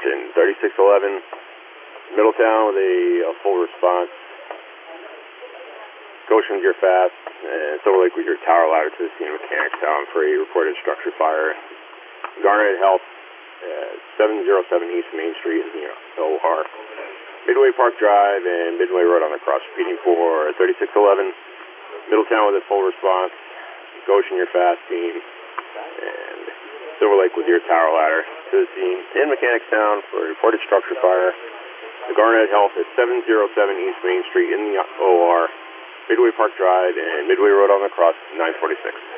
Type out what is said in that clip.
attention. 3611, Middletown with a full response. Goshen's your fast, and Silver Lake with your tower ladder to the scene of Mechanicstown for a reported structure fire. Garnet Health, 707 East Main Street in the OR. Midway Park Drive and Midway Road on the cross, repeating for 3611. Middletown with a full response. Goshen your fast team, and Silver Lake with your tower ladder to the scene in Mechanicstown for a reported structure fire. The Garnet Health at 707 East Main Street in the OR. Midway Park Drive and Midway Road on the cross, 946.